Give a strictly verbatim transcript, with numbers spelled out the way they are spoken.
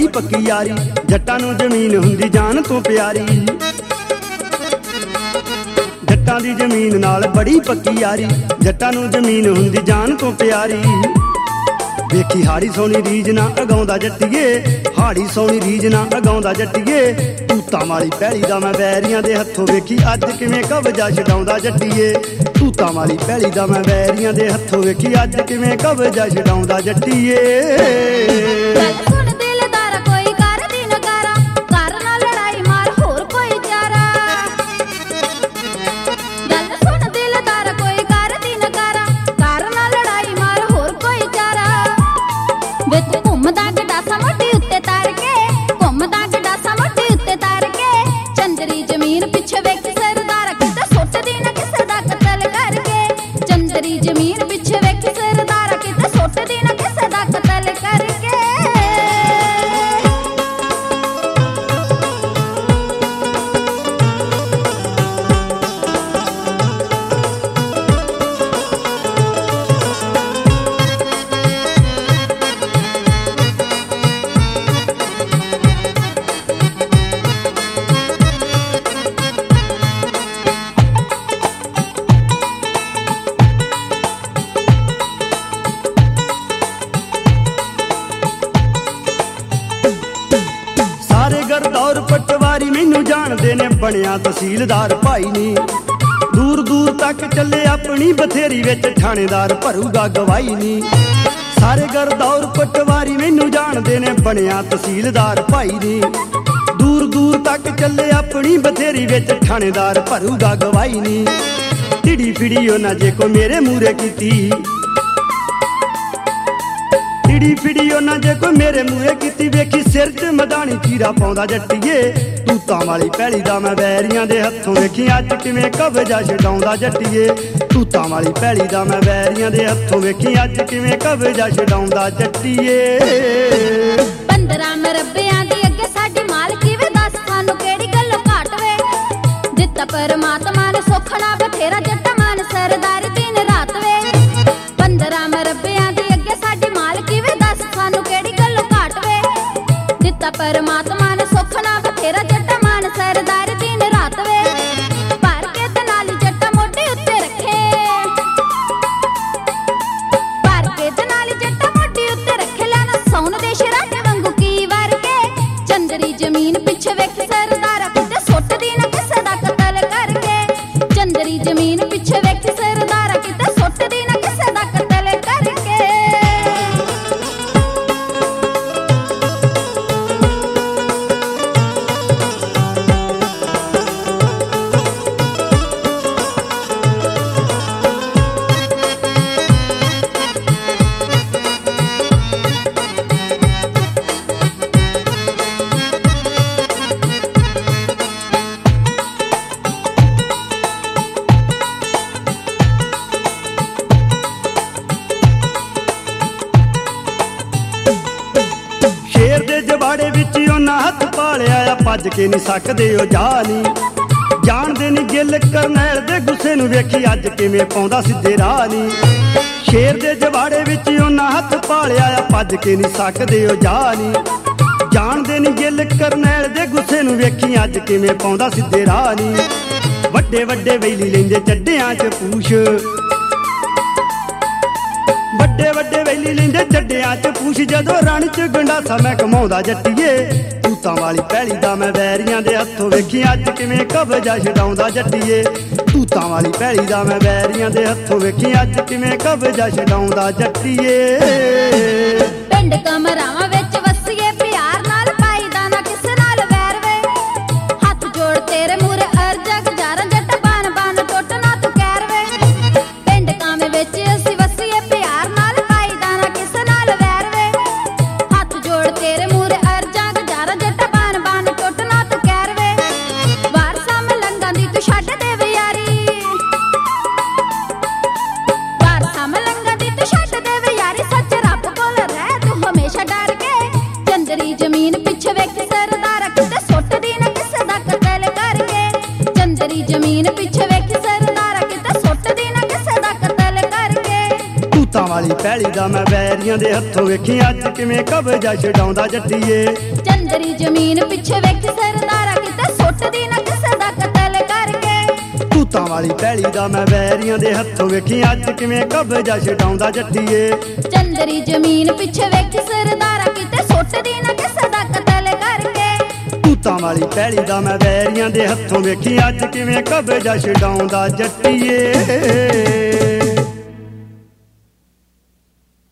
पक्की यारी, जट्टां नूं जमीन हुंदी जान तो प्यारी। जट्टां दी जमीन नाल बड़ी पक्की यारी, जट्टां नूं जमीन हुंदी जान तो प्यारी। वेखी हाड़ी सोनी रीज ना अगाउंदा जट्टीए, हाड़ी सोनी रीज ना अगाउंदा जट्टीए। तूतां वाली पैली दा मैं वैरियां दे हत्थों वेखी अज किवें कब्जा छडाउंदा जट्टीए। तूतां वाली पैली दा मैं वैरियां दे हत्थों वेखी अज किवें कब्जा छडाउंदा जट्टीए। गरदौर पटवारी मैनू जानदे ने बनिया तहसीलदार भाई नी। दूर दूर तक चले अपनी बथेरी विच थानेदार भरूगा गवाही नी। सारे गरदौर पटवारी मैनू जानदे ने बनिया तहसीलदार भाई नी। दूर दूर तक चले अपनी बथेरी विच थानेदार भरूगा गवाही नी। टिड़ी फिड़ी उन्हां जे को मेरे मूरे कीती, टिड़ी फिड़ी उन्हां जे को मेरे मूहे कीती। वेखी सिर च मदानी चीरा पाउंदा जट्टीए। तूतां वाली पैली दा मैं वैरियां दे हत्थों वेखी अज किवें कब्जा छडाउंदा जट्टीए। तूतां वाली पैली दा मैं वैरियां दे हत्थों वेखी अज किवें कब्जा छडाउंदा जट्टीए। पंद्रह मरब्बियां दी अगे साडी मालकी वे दस सानू केड़ी गल्लों घाट वे। दित्ता परमात्मा ने सुखना बथेरा जट्टा मान सरदारी दिन रात वे। पंद्रह मरब्बियां दी अगे साडी मालकी वे दस सानू केड़ी गल्लों घाट वे। दित्ता परमात्मा ने सुखना बथेरा जट्टा मान सरदारी दिन रात वे। भर के ते नाली जट्टा मोढे उत्ते रखे, भर के ते नाली जट्टा मोढे उत्ते रखे। लेना सौन दे शराने वांगू की वार के। चंदरी जमीन पिछे वेख सरदारा किते सुट दी ना किसे दा कतल करके। चंदरी जमीन पिछे वेख सरदारा किते सुट दी ना किसे दा कतल करके। शेर दे जबाड़े विच उन्हां हत्थ पालिया आ, भज के नहीं सकदे ओ जानी। जानदे नी गिल करनैल दे गुस्से नूं वेखी अज किवें पाउंदा सिद्धे राह नी। शेर दे जबाड़े विच उन्हां हत्थ पालिया आ, भज के नहीं सकदे ओ जानी। जानदे नी गिल करनैल दे गुस्से नूं वेखी अज किवें पाउंदा सिद्धे राह नी। वड्डे वड्डे वेली लैंदे चड्डियां च पूछ, वड्डे वड्डे वेली लैंदे चड्डियां च पूछ। जदों रण च गंडासा मैं घमाउंदा जट्टीए। तूतां वाली पैली दा मैं वैरियां दे हत्थों वेखी अज किवें कब्जा छडाउंदा जट्टीए। तूतां वाली पैली दा मैं वैरियां दे हत्थों वेखी अज किवें कब्जा छडाउंदा जट्टीए। पिंड कमरावां विच वसीए प्यार नाल पाई दा ना किसे नाल वैर वे। हत्थ जोड़ तेरे मूरे अर्जा गुजारा जट्टा बान बान टुट ना तू कैर वे। पिंड कामे विच असीं वसीए प्यार नाल पाई दा ना किसे नाल वैर वे। हत्थ जोड़ तेरे मूरे अर्जा गुजारा जट्टा बान बान टुट ना तू कैर वे। वारसा मलंगां दी तू छड्ड दे यारी, वारसा मलंगां दी तू छड्ड दे यारी। सच रब कोल रह तू हमेशा डर के। ਪੈਲੀ ਦਾ ਮੈਂ ਵੈਰੀਆਂ ਦੇ ਹੱਥੋਂ ਵੇਖੀ ਅੱਜ ਕਿਵੇਂ ਕਬਜ਼ਾ ਛਡਾਉਂਦਾ ਜੱਟੀਏ। ਚੰਦਰੀ ਜ਼ਮੀਨ ਪਿੱਛੇ ਵੇਖ ਸਰਦਾਰਾ ਕਿਤੇ ਸੁੱਟਦੀ ਨਾ ਕਿਸੇ ਦਾ ਕਤਲ ਕਰਕੇ। ਤੂਤਾਂ ਵਾਲੀ ਪੈਲੀ ਦਾ ਮੈਂ ਵੈਰੀਆਂ ਦੇ ਹੱਥੋਂ ਵੇਖੀ ਅੱਜ ਕਿਵੇਂ ਕਬਜ਼ਾ ਛਡਾਉਂਦਾ ਜੱਟੀਏ। ਚੰਦਰੀ ਜ਼ਮੀਨ ਪਿੱਛੇ ਵੇਖ ਸਰਦਾਰਾ ਕਿਤੇ ਸੁੱਟਦੀ ਨਾ ਕਿਸੇ ਦਾ ਕਤਲ ਕਰਕੇ। ਤੂਤਾਂ ਵਾਲੀ ਪੈਲੀ ਦਾ ਮੈਂ ਵੈਰੀਆਂ ਦੇ ਹੱਥੋਂ ਵੇਖੀ ਅੱਜ ਕਿਵੇਂ ਕਬਜ਼ਾ ਛਡਾਉਂਦਾ ਜੱਟੀਏ।